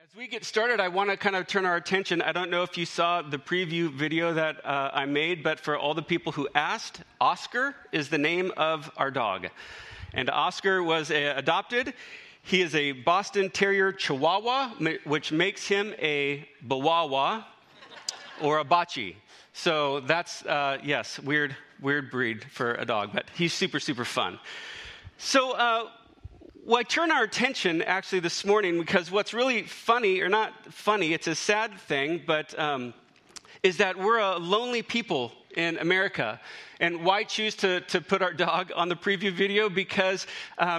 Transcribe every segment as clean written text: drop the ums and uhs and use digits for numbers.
As we get started, I want to kind of turn our attention. I don't know if you saw the preview video that I made, but for all the people who asked, Oscar is the name of our dog. And Oscar was adopted. He is a Boston Terrier Chihuahua, which makes him a Bawawa or a Bachi. So that's, yes, weird breed for a dog, but he's super, super fun. So, I turn our attention actually this morning because what's really funny, or not funny, it's a sad thing, but is that we're a lonely people in America. And why choose to put our dog on the preview video? Because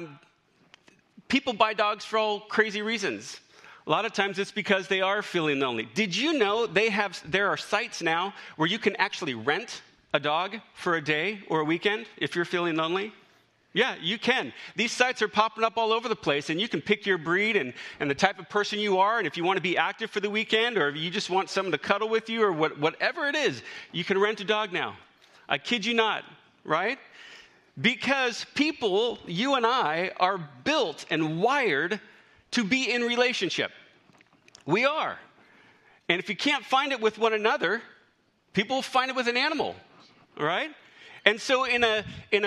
people buy dogs for all crazy reasons. A lot of times it's because they are feeling lonely. Did you know there are sites now where you can actually rent a dog for a day or a weekend if you're feeling lonely? Yeah, you can. These sites are popping up all over the place, and you can pick your breed and the type of person you are, and if you want to be active for the weekend, or if you just want someone to cuddle with you, or whatever it is, you can rent a dog now. I kid you not, right? Because people, you and I, are built and wired to be in relationship. We are. And if you can't find it with one another, people will find it with an animal, right? And so in a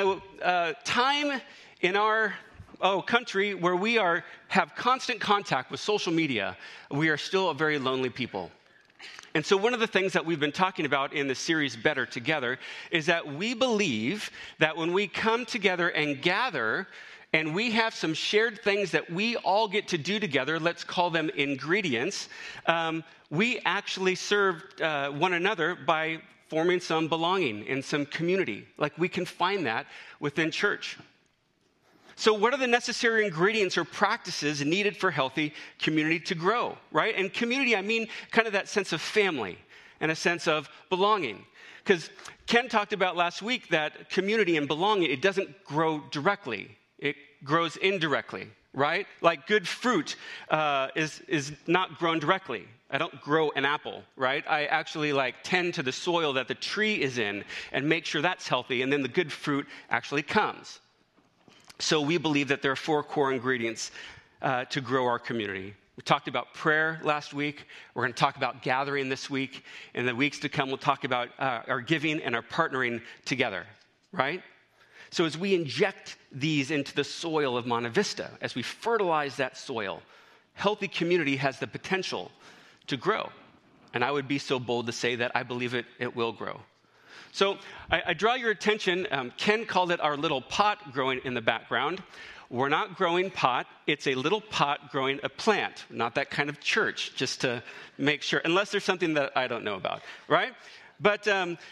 time in our country where we have constant contact with social media, we are still a very lonely people. And so one of the things that we've been talking about in the series Better Together is that we believe that when we come together and gather and we have some shared things that we all get to do together, let's call them ingredients, we actually serve one another by forming some belonging and some community. Like we can find that within church. So what are the necessary ingredients or practices needed for healthy community to grow, right? And community, I mean kind of that sense of family and a sense of belonging. Because Ken talked about last week that community and belonging, it doesn't grow directly. It grows indirectly, right? Like good fruit is not grown directly. I don't grow an apple, right? I actually tend to the soil that the tree is in and make sure that's healthy, and then the good fruit actually comes. So we believe that there are 4 core ingredients to grow our community. We talked about prayer last week. We're going to talk about gathering this week. In the weeks to come, we'll talk about our giving and our partnering together, right? So as we inject these into the soil of Monte Vista, as we fertilize that soil, healthy community has the potential to grow. And I would be so bold to say that I believe it will grow. So I draw your attention. Ken called it our little pot growing in the background. We're not growing pot. It's a little pot growing a plant, not that kind of church, just to make sure, unless there's something that I don't know about, right? But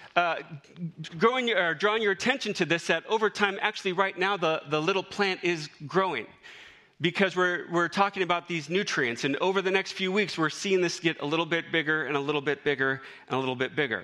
drawing your attention to this, that over time, actually right now, the little plant is growing. Because we're talking about these nutrients, and over the next few weeks, we're seeing this get a little bit bigger and a little bit bigger and a little bit bigger.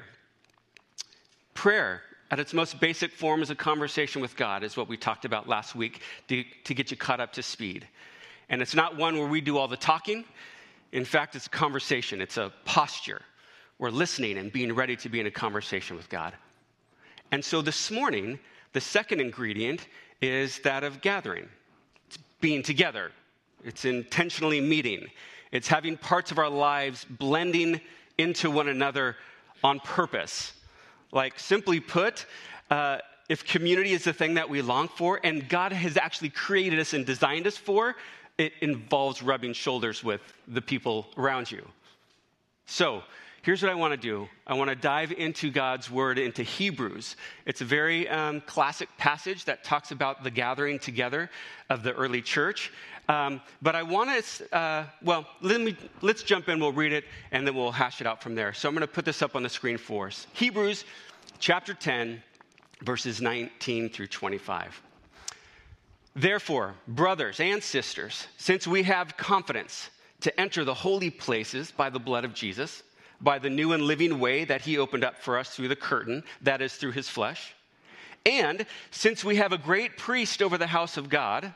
Prayer, at its most basic form, is a conversation with God, is what we talked about last week to get you caught up to speed. And it's not one where we do all the talking. In fact, it's a conversation. It's a posture. We're listening and being ready to be in a conversation with God. And so this morning, the second ingredient is that of gathering. Being together. It's intentionally meeting. It's having parts of our lives blending into one another on purpose. Like simply put, if community is the thing that we long for and God has actually created us and designed us for, it involves rubbing shoulders with the people around you. So here's what I want to do. I want to dive into God's word, into Hebrews. It's a very classic passage that talks about the gathering together of the early church. But I want to, let's jump in. We'll read it, and then we'll hash it out from there. So I'm going to put this up on the screen for us. Hebrews chapter 10, verses 19 through 25. Therefore, brothers and sisters, since we have confidence to enter the holy places by the blood of Jesus, by the new and living way that he opened up for us through the curtain, that is through his flesh. And since we have a great priest over the house of God,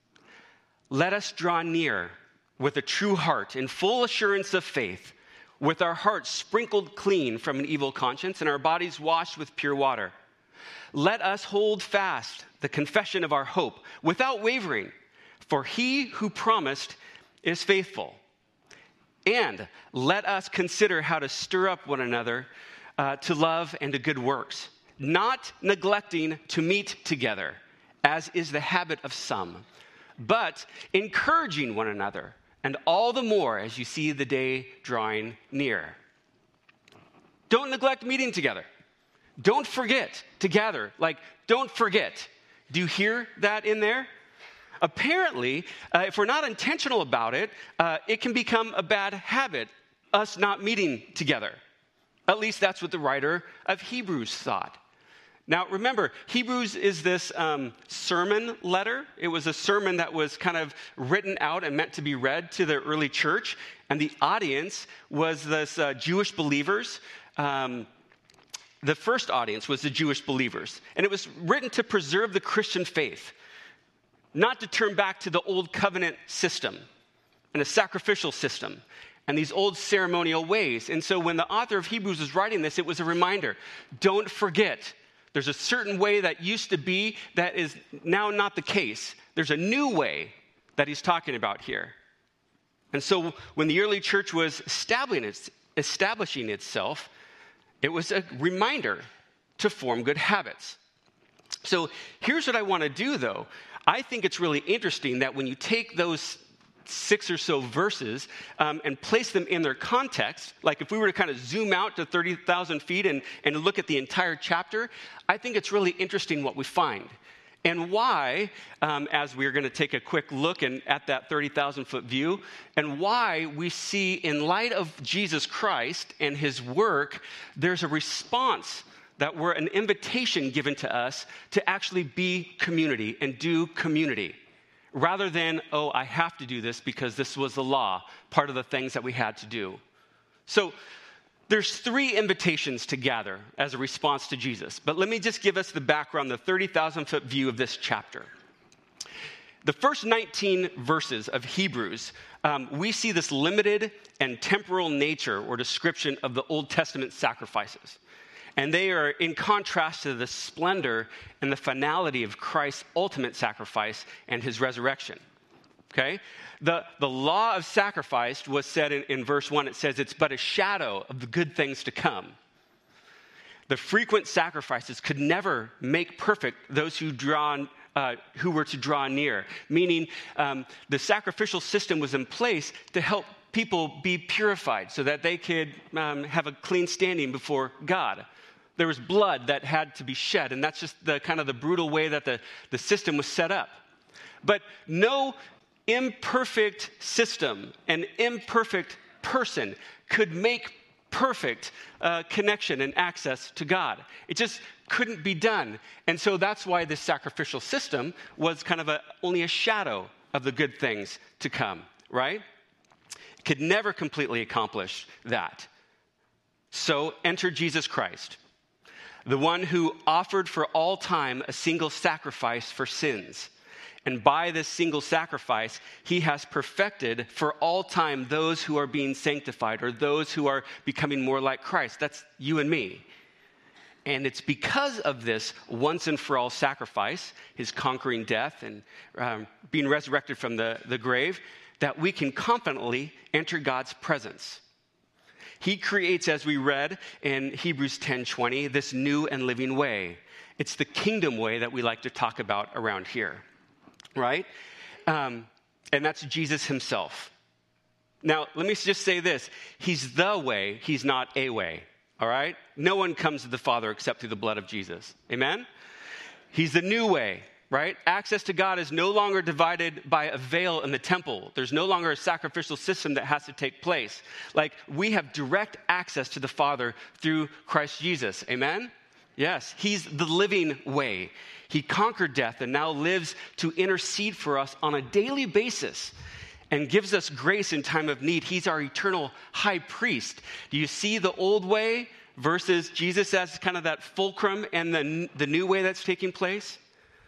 let us draw near with a true heart in full assurance of faith, with our hearts sprinkled clean from an evil conscience and our bodies washed with pure water. Let us hold fast the confession of our hope without wavering, for he who promised is faithful. And let us consider how to stir up one another to love and to good works, not neglecting to meet together, as is the habit of some, but encouraging one another, and all the more as you see the day drawing near. Don't neglect meeting together. Don't forget to gather. Don't forget. Do you hear that in there? Apparently, if we're not intentional about it, it can become a bad habit, us not meeting together. At least that's what the writer of Hebrews thought. Now, remember, Hebrews is this sermon letter. It was a sermon that was kind of written out and meant to be read to the early church. And the audience was this Jewish believers. The first audience was the Jewish believers. And it was written to preserve the Christian faith, not to turn back to the old covenant system and a sacrificial system and these old ceremonial ways. And so when the author of Hebrews was writing this, it was a reminder, don't forget. There's a certain way that used to be that is now not the case. There's a new way that he's talking about here. And so when the early church was establishing itself, it was a reminder to form good habits. So here's what I want to do, though. I think it's really interesting that when you take those 6 or so verses and place them in their context, like if we were to kind of zoom out to 30,000 feet and look at the entire chapter, I think it's really interesting what we find. And why, as we're going to take a quick look at that 30,000-foot view, and why we see in light of Jesus Christ and his work, there's a response that we're an invitation given to us to actually be community and do community. Rather than, I have to do this because this was the law, part of the things that we had to do. So there's 3 invitations to gather as a response to Jesus. But let me just give us the background, the 30,000-foot view of this chapter. The first 19 verses of Hebrews, we see this limited and temporal nature or description of the Old Testament sacrifices. And they are in contrast to the splendor and the finality of Christ's ultimate sacrifice and his resurrection. Okay? The law of sacrifice was said in verse 1, it says it's but a shadow of the good things to come. The frequent sacrifices could never make perfect those who were to draw near, meaning the sacrificial system was in place to help people be purified so that they could have a clean standing before God. There was blood that had to be shed, and that's just the kind of the brutal way that the system was set up. But no imperfect system, an imperfect person could make perfect connection and access to God. It just couldn't be done. And so that's why this sacrificial system was kind of only a shadow of the good things to come, right? It could never completely accomplish that. So enter Jesus Christ, the one who offered for all time a single sacrifice for sins. And by this single sacrifice, he has perfected for all time those who are being sanctified or those who are becoming more like Christ. That's you and me. And it's because of this once and for all sacrifice, his conquering death and being resurrected from the grave, that we can confidently enter God's presence. He creates, as we read in Hebrews 10:20, this new and living way. It's the kingdom way that we like to talk about around here, right? And that's Jesus himself. Now, let me just say this. He's the way. He's not a way, all right? No one comes to the Father except through the blood of Jesus. Amen? He's the new way. Right? Access to God is no longer divided by a veil in the temple. There's no longer a sacrificial system that has to take place. Like, we have direct access to the Father through Christ Jesus. Amen? Yes, he's the living way. He conquered death and now lives to intercede for us on a daily basis and gives us grace in time of need. He's our eternal high priest. Do you see the old way versus Jesus as kind of that fulcrum and the new way that's taking place?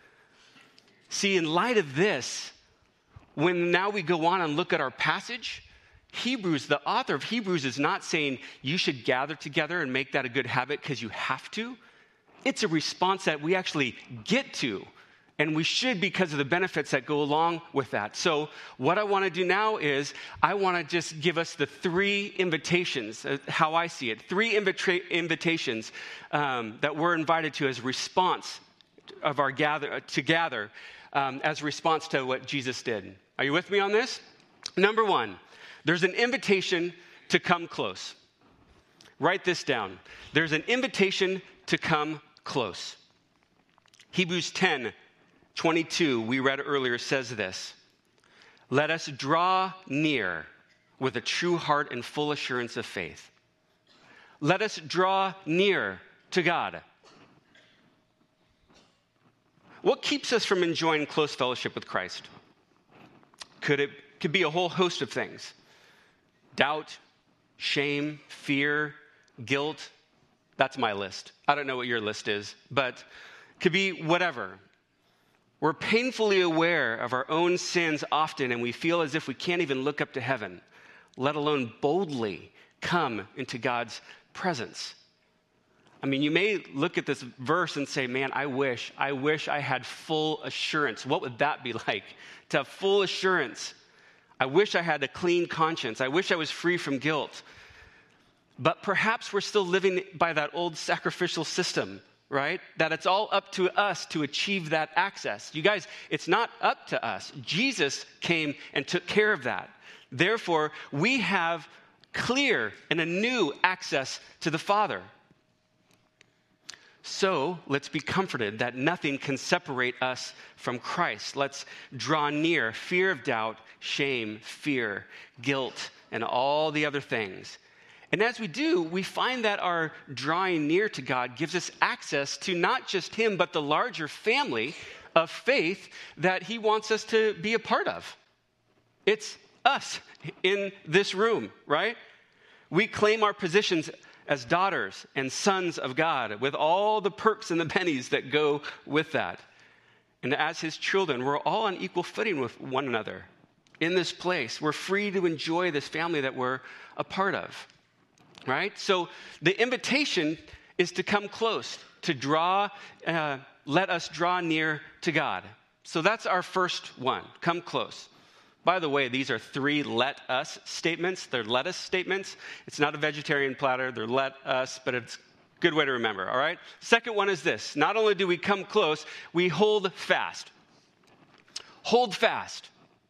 See, in light of this, when now we go on and look at our passage, Hebrews, the author of Hebrews is not saying you should gather together and make that a good habit because you have to. It's a response that we actually get to And we should because of the benefits that go along with that. So what I want to do now is I want to just give us the three invitations, how I see it, three invitations that we're invited to as a response of our gather as a response to what Jesus did. Are you with me on this? Number one, there's an invitation to come close. Write this down. There's an invitation to come close. Hebrews 10:22, we read earlier, says this: let us draw near with a true heart and full assurance of faith. Let us draw near to God. What keeps us from enjoying close fellowship with Christ? Could be a whole host of things. Doubt, shame, fear, guilt. That's my list. I don't know what your list is, but it could be whatever. We're painfully aware of our own sins often, and we feel as if we can't even look up to heaven, let alone boldly come into God's presence. I mean, you may look at this verse and say, man, I wish I had full assurance. What would that be like? To have full assurance. I wish I had a clean conscience. I wish I was free from guilt. But perhaps we're still living by that old sacrificial system, right? That it's all up to us to achieve that access. You guys, it's not up to us. Jesus came and took care of that. Therefore, we have clear and a new access to the Father. So let's be comforted that nothing can separate us from Christ. Let's draw near fear of doubt, shame, fear, guilt, and all the other things. And as we do, we find that our drawing near to God gives us access to not just Him, but the larger family of faith that He wants us to be a part of. It's us in this room, right? We claim our positions as daughters and sons of God with all the perks and the pennies that go with that. And as His children, we're all on equal footing with one another in this place. We're free to enjoy this family that we're a part of. Right? So the invitation is to come close, to let us draw near to God. So that's our first one, come close. By the way, these are three let us statements. They're let us statements. It's not a vegetarian platter. They're let us, but it's a good way to remember, all right? Second one is this. Not only do we come close, we hold fast. Hold fast.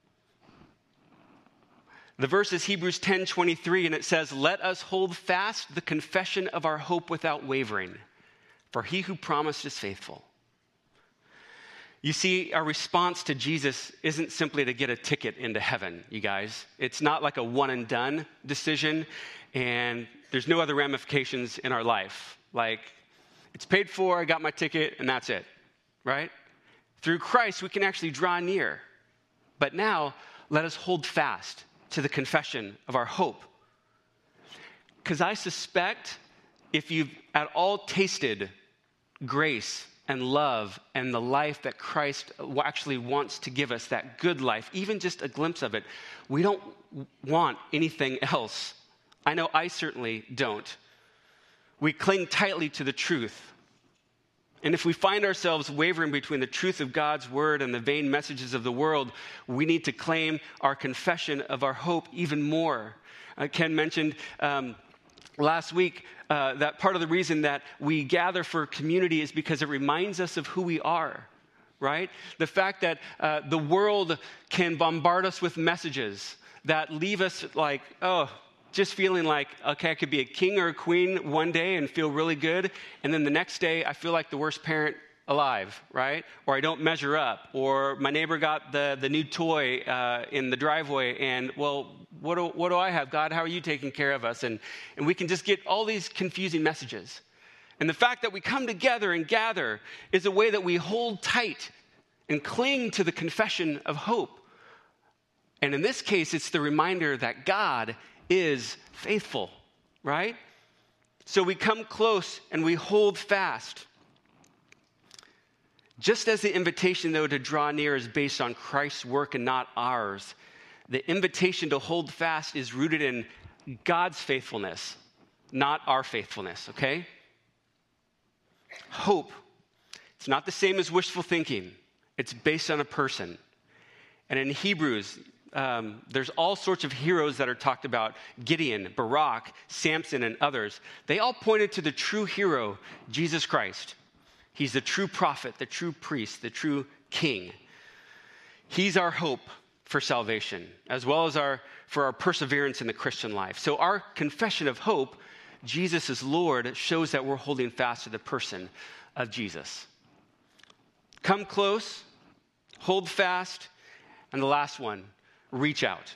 The verse is Hebrews 10:23, and it says, let us hold fast the confession of our hope without wavering, for He who promised is faithful. You see, our response to Jesus isn't simply to get a ticket into heaven, you guys. It's not like a one and done decision, and there's no other ramifications in our life. Like, it's paid for, I got my ticket, and that's it, right? Through Christ, we can actually draw near. But now, let us hold fast to the confession of our hope. Because I suspect if you've at all tasted grace and love and the life that Christ actually wants to give us, that good life, even just a glimpse of it, we don't want anything else. I know I certainly don't. We cling tightly to the truth. And if we find ourselves wavering between the truth of God's word and the vain messages of the world, we need to claim our confession of our hope even more. Ken mentioned last week that part of the reason that we gather for community is because it reminds us of who we are, right? The fact that the world can bombard us with messages that leave us like, just feeling like, okay, I could be a king or a queen one day and feel really good, and then the next day I feel like the worst parent alive, right? Or I don't measure up, or my neighbor got the new toy in the driveway, and well, what do I have? God, how are you taking care of us? And we can just get all these confusing messages. And the fact that we come together and gather is a way that we hold tight and cling to the confession of hope. And in this case, it's the reminder that God is faithful, right? So we come close and we hold fast. Just as the invitation, though, to draw near is based on Christ's work and not ours, the invitation to hold fast is rooted in God's faithfulness, not our faithfulness, okay? Hope, it's not the same as wishful thinking. It's based on a person. And in Hebrews, there's all sorts of heroes that are talked about: Gideon, Barak, Samson, and others. They all pointed to the true hero, Jesus Christ. He's the true prophet, the true priest, the true king. He's our hope for salvation, as well as for our perseverance in the Christian life. So our confession of hope, Jesus is Lord, shows that we're holding fast to the person of Jesus. Come close, hold fast, and the last one, reach out.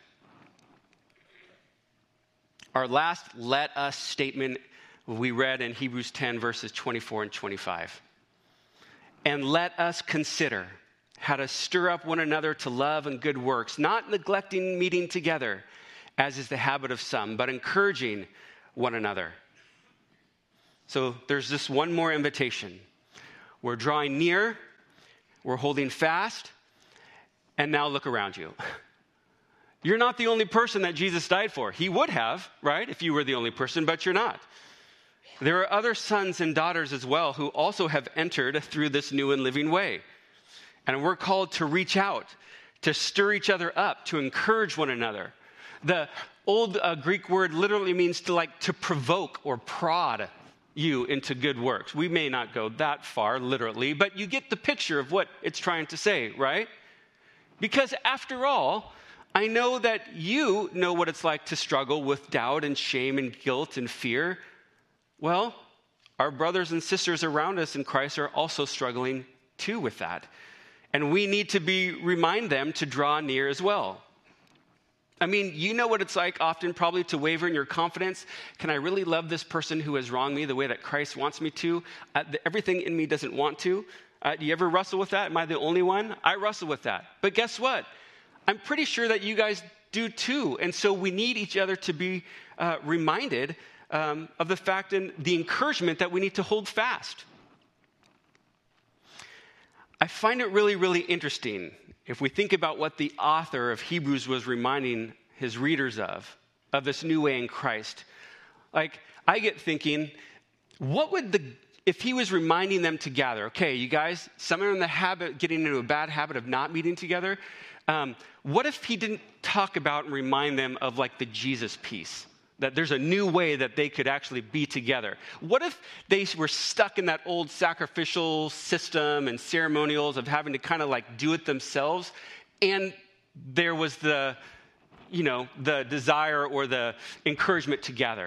Our last let us statement we read in Hebrews 10, verses 24 and 25. And let us consider how to stir up one another to love and good works, not neglecting meeting together, as is the habit of some, but encouraging one another. So there's this one more invitation. We're drawing near, we're holding fast, and now look around you. You're not the only person that Jesus died for. He would have, right, if you were the only person, but you're not. There are other sons and daughters as well who also have entered through this new and living way. And we're called to reach out, to stir each other up, to encourage one another. The old Greek word literally means to provoke or prod you into good works. We may not go that far literally, but you get the picture of what it's trying to say, right? Because after all, I know that you know what it's like to struggle with doubt and shame and guilt and fear. Well, our brothers and sisters around us in Christ are also struggling too with that. And we need to remind them to draw near as well. I mean, you know what it's like often probably to waver in your confidence. Can I really love this person who has wronged me the way that Christ wants me to? Everything in me doesn't want to. Do you ever wrestle with that? Am I the only one? I wrestle with that. But guess what? I'm pretty sure that you guys do too. And so we need each other to be reminded of the fact and the encouragement that we need to hold fast. I find it really, really interesting if we think about what the author of Hebrews was reminding his readers of this new way in Christ. Like, I get thinking, if he was reminding them to gather, okay, you guys, some are in the habit, getting into a bad habit of not meeting together. What if he didn't talk about and remind them of the Jesus piece? That there's a new way that they could actually be together. What if they were stuck in that old sacrificial system and ceremonials of having to kind of do it themselves, and there was the desire or the encouragement to gather?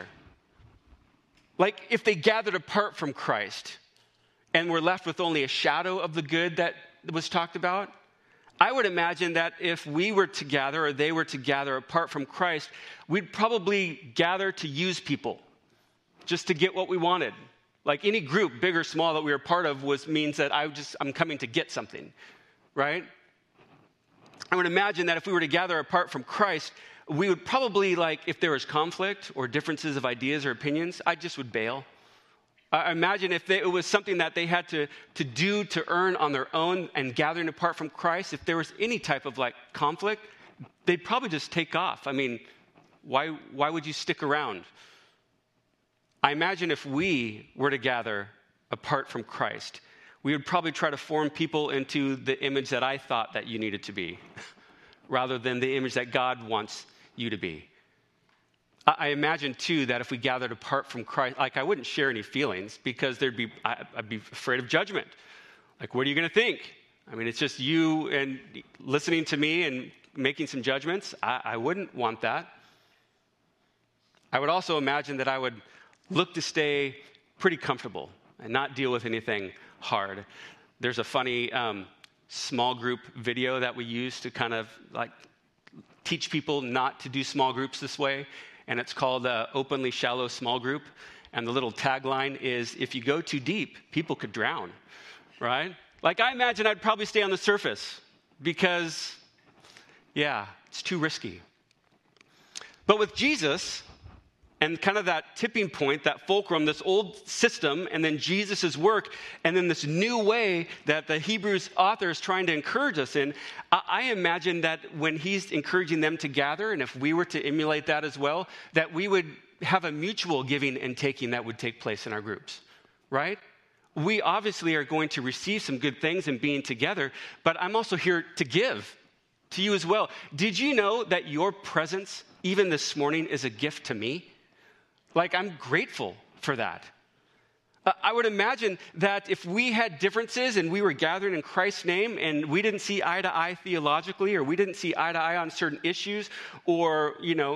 If they gathered apart from Christ and were left with only a shadow of the good that was talked about, I would imagine that if we were to gather or they were to gather apart from Christ, we'd probably gather to use people just to get what we wanted. Any group, big or small, that we were part of means that I'm coming to get something, right? I would imagine that if we were to gather apart from Christ, we would probably, if there was conflict or differences of ideas or opinions, I just would bail. I imagine if it was something that they had to do to earn on their own and gathering apart from Christ, if there was any type of conflict, they'd probably just take off. I mean, why would you stick around? I imagine if we were to gather apart from Christ, we would probably try to form people into the image that I thought that you needed to be, rather than the image that God wants you to be. I imagine, too, that if we gathered apart from Christ, I wouldn't share any feelings because I'd be afraid of judgment. What are you going to think? I mean, it's just you and listening to me and making some judgments. I wouldn't want that. I would also imagine that I would look to stay pretty comfortable and not deal with anything hard. There's a funny small group video that we use to kind of teach people not to do small groups this way. And it's called Openly Shallow Small Group. And the little tagline is, if you go too deep, people could drown, right? I imagine I'd probably stay on the surface because, it's too risky. But with Jesus and kind of that tipping point, that fulcrum, this old system, and then Jesus' work, and then this new way that the Hebrews author is trying to encourage us in, I imagine that when he's encouraging them to gather, and if we were to emulate that as well, that we would have a mutual giving and taking that would take place in our groups, right? we obviously are going to receive some good things in being together, but I'm also here to give to you as well. Did you know that your presence, even this morning, is a gift to me? Like, I'm grateful for that. I would imagine that if we had differences and we were gathering in Christ's name and we didn't see eye to eye theologically, or we didn't see eye to eye on certain issues, or,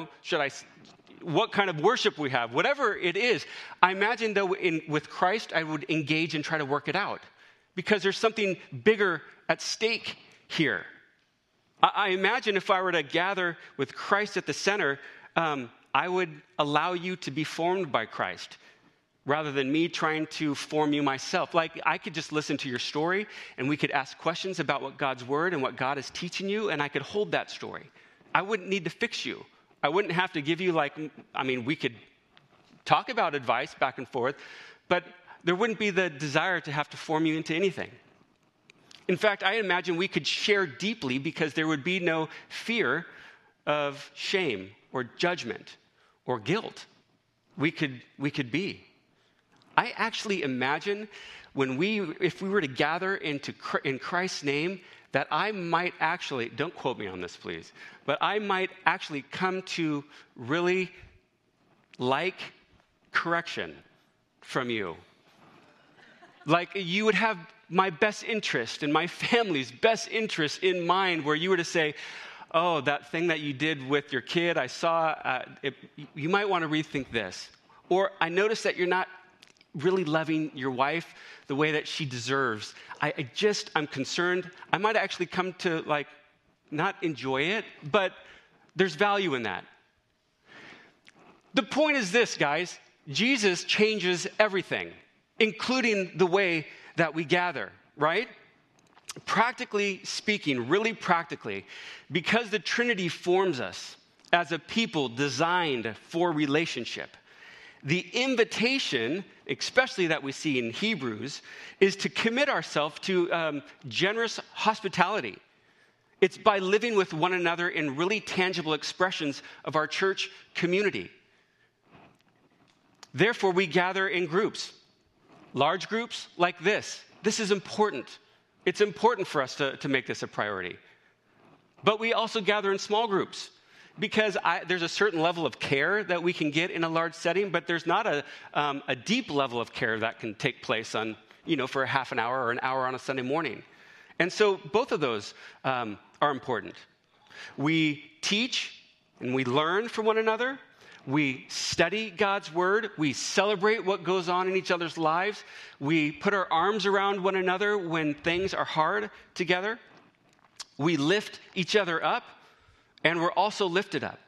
what kind of worship we have, whatever it is, I imagine though with Christ, I would engage and try to work it out because there's something bigger at stake here. I imagine if I were to gather with Christ at the center, I would allow you to be formed by Christ rather than me trying to form you myself. Like, I could just listen to your story and we could ask questions about what God's word and what God is teaching you, and I could hold that story. I wouldn't need to fix you. I wouldn't have to give you we could talk about advice back and forth, but there wouldn't be the desire to have to form you into anything. In fact, I imagine we could share deeply because there would be no fear of shame or judgment or guilt. We could be. I actually imagine if we were to gather in Christ's name, that I might actually, don't quote me on this please, but I might actually come to really like correction from you. Like, you would have my best interest and my family's best interest in mind, where you were to say, oh, that thing that you did with your kid, I saw, you might want to rethink this. Or I noticed that you're not really loving your wife the way that she deserves. I'm concerned. I might actually come to not enjoy it, but there's value in that. The point is this, guys. Jesus changes everything, including the way that we gather, right? Practically speaking, really practically, because the Trinity forms us as a people designed for relationship, the invitation, especially that we see in Hebrews, is to commit ourselves to generous hospitality. It's by living with one another in really tangible expressions of our church community. Therefore, we gather in groups, large groups like this. This is important. It's important for us to make this a priority. But we also gather in small groups, because there's a certain level of care that we can get in a large setting, but there's not a deep level of care that can take place for a half an hour or an hour on a Sunday morning. And so both of those are important. We teach and we learn from one another. We study God's word. We celebrate what goes on in each other's lives. We put our arms around one another when things are hard together. We lift each other up. And we're also lifted up.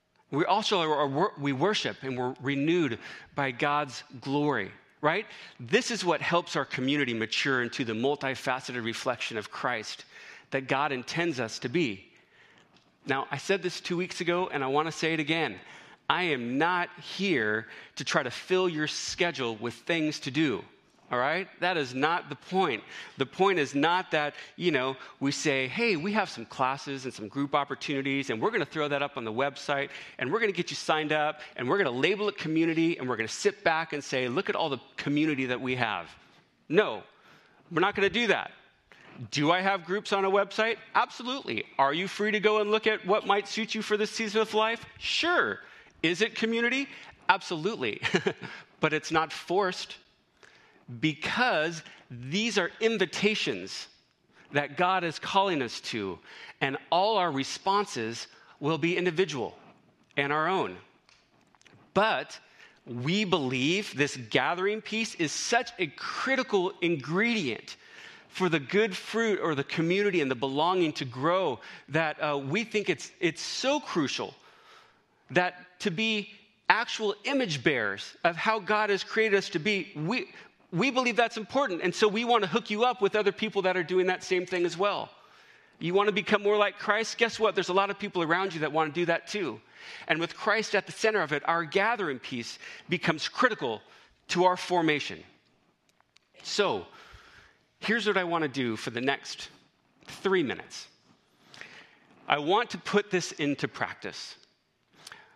We worship and we're renewed by God's glory, right? This is what helps our community mature into the multifaceted reflection of Christ that God intends us to be. Now, I said this 2 weeks ago, and I want to say it again. I am not here to try to fill your schedule with things to do. All right? That is not the point. The point is not that, we say, hey, we have some classes and some group opportunities, and we're going to throw that up on the website, and we're going to get you signed up, and we're going to label it community, and we're going to sit back and say, look at all the community that we have. No, we're not going to do that. Do I have groups on a website? Absolutely. Are you free to go and look at what might suit you for this season of life? Sure. Is it community? Absolutely. But it's not forced. Because these are invitations that God is calling us to, and all our responses will be individual and our own. But we believe this gathering piece is such a critical ingredient for the good fruit or the community and the belonging to grow that we think it's so crucial that to be actual image bearers of how God has created us to be, we believe that's important, and so we want to hook you up with other people that are doing that same thing as well. You want to become more like Christ? Guess what? There's a lot of people around you that want to do that too. And with Christ at the center of it, our gathering piece becomes critical to our formation. So, here's what I want to do for the next 3 minutes. I want to put this into practice.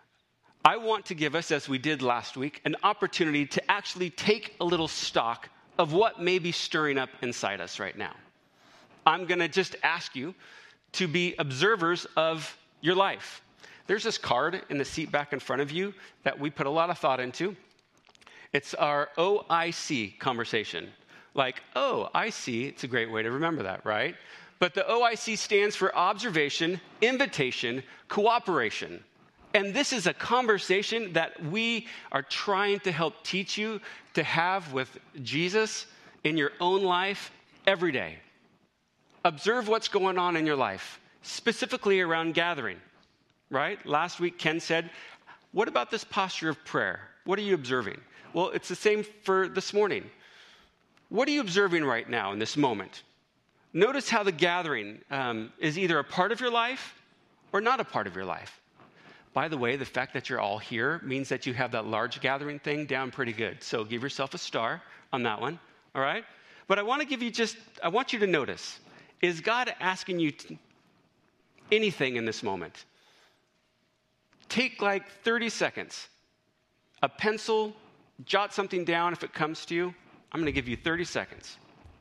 I want to give us, as we did last week, an opportunity to actually take a little stock of what may be stirring up inside us right now. I'm going to just ask you to be observers of your life. There's this card in the seat back in front of you that we put a lot of thought into. It's our OIC conversation. Like, oh, I see. It's a great way to remember that, right? But the OIC stands for observation, invitation, cooperation. And this is a conversation that we are trying to help teach you to have with Jesus in your own life every day. Observe what's going on in your life, specifically around gathering, right? Last week, Ken said, what about this posture of prayer? What are you observing? Well, it's the same for this morning. What are you observing right now in this moment? Notice how the gathering is either a part of your life or not a part of your life. By the way, the fact that you're all here means that you have that large gathering thing down pretty good. So give yourself a star on that one, all right? But I want you to notice, is God asking you anything in this moment? Take like 30 seconds, a pencil, jot something down if it comes to you. I'm going to give you 30 seconds.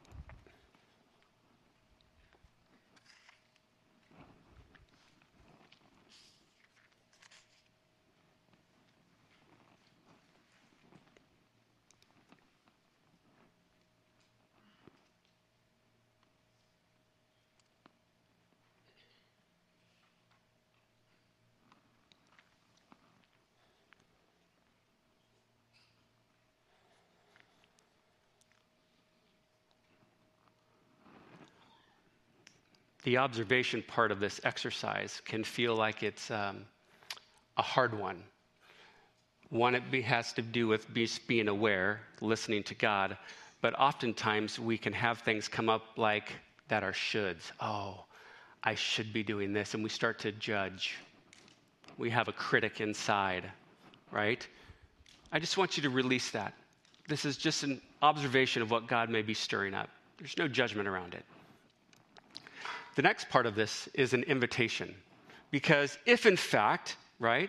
The observation part of this exercise can feel like it's a hard one. One, it has to do with being aware, listening to God, but oftentimes we can have things come up like that are shoulds. Oh, I should be doing this, and we start to judge. We have a critic inside, right? I just want you to release that. This is just an observation of what God may be stirring up. There's no judgment around it. The next part of this is an invitation. Because if in fact, right,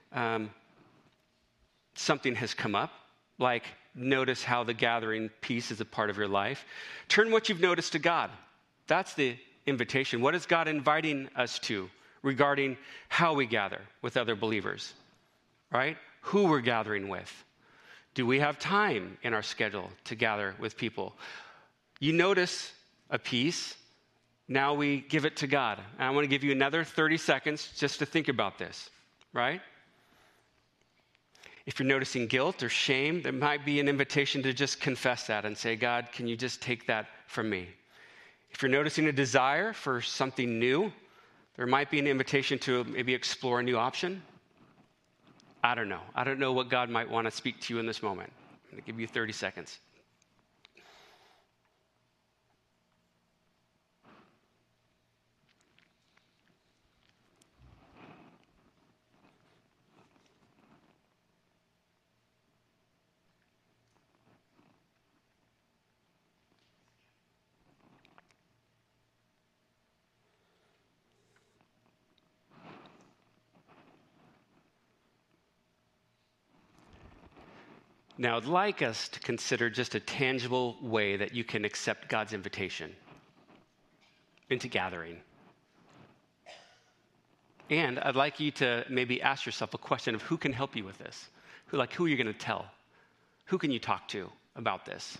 something has come up, like notice how the gathering piece is a part of your life, turn what you've noticed to God. That's the invitation. What is God inviting us to regarding how we gather with other believers, right? Who we're gathering with. Do we have time in our schedule to gather with people? You notice a piece. Now we give it to God. And I want to give you another 30 seconds just to think about this, right? If you're noticing guilt or shame, there might be an invitation to just confess that and say, God, can you just take that from me? If you're noticing a desire for something new, there might be an invitation to maybe explore a new option. I don't know. I don't know what God might want to speak to you in this moment. I'm going to give you 30 seconds. Now, I'd like us to consider just a tangible way that you can accept God's invitation into gathering. And I'd like you to maybe ask yourself a question of who can help you with this? Who are you going to tell? Who can you talk to about this?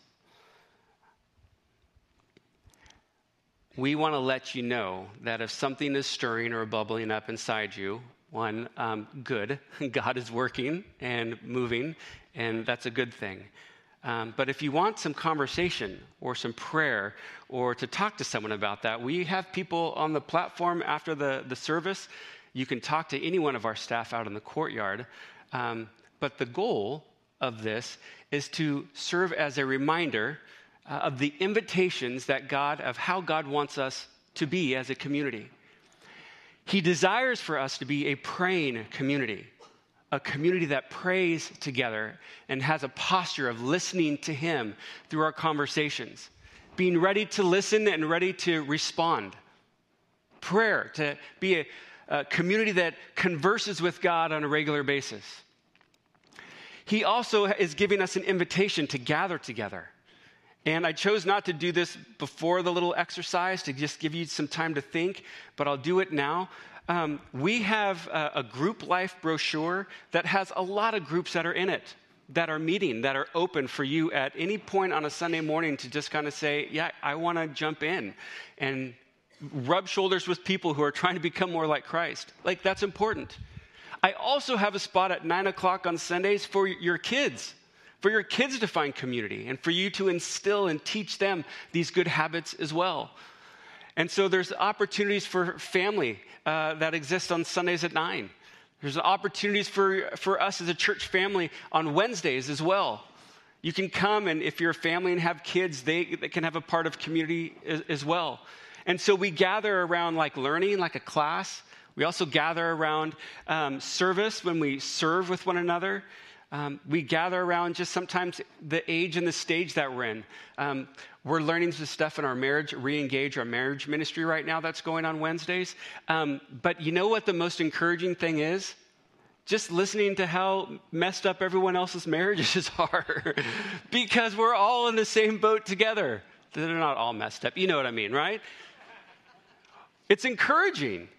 We want to let you know that if something is stirring or bubbling up inside you, one, good. God is working and moving, and that's a good thing. But if you want some conversation or some prayer or to talk to someone about that, we have people on the platform after the service. You can talk to any one of our staff out in the courtyard. But the goal of this is to serve as a reminder of the invitations of how God wants us to be as a community. He desires for us to be a praying community, a community that prays together and has a posture of listening to Him through our conversations, being ready to listen and ready to respond. Prayer, to be a community that converses with God on a regular basis. He also is giving us an invitation to gather together. And I chose not to do this before the little exercise to just give you some time to think, but I'll do it now. We have a group life brochure that has a lot of groups that are in it, that are meeting, that are open for you at any point on a Sunday morning to just kind of say, yeah, I want to jump in and rub shoulders with people who are trying to become more like Christ. Like, that's important. I also have a spot at 9 o'clock on Sundays for your kids to find community and for you to instill and teach them these good habits as well. And so there's opportunities for family that exist on Sundays at 9. There's opportunities for us as a church family on Wednesdays as well. You can come, and if you're a family and have kids, they can have a part of community as well. And so we gather around like learning, like a class. We also gather around service when we serve with one another. We gather around just sometimes the age and the stage that we're in. We're learning some stuff in our marriage, re-engage our marriage ministry right now that's going on Wednesdays. But you know what the most encouraging thing is? Just listening to how messed up everyone else's marriages are. Because we're all in the same boat together. They're not all messed up. You know what I mean, right? It's encouraging.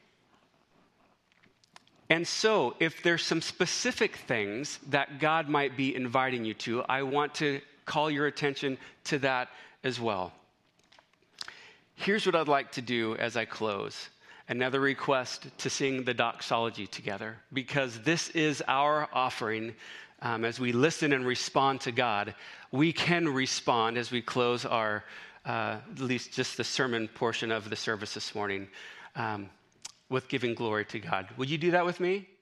And so, if there's some specific things that God might be inviting you to, I want to call your attention to that as well. Here's what I'd like to do as I close. Another request to sing the doxology together, because this is our offering. As we listen and respond to God, we can respond as we close our, at least just the sermon portion of the service this morning, with giving glory to God. Will you do that with me?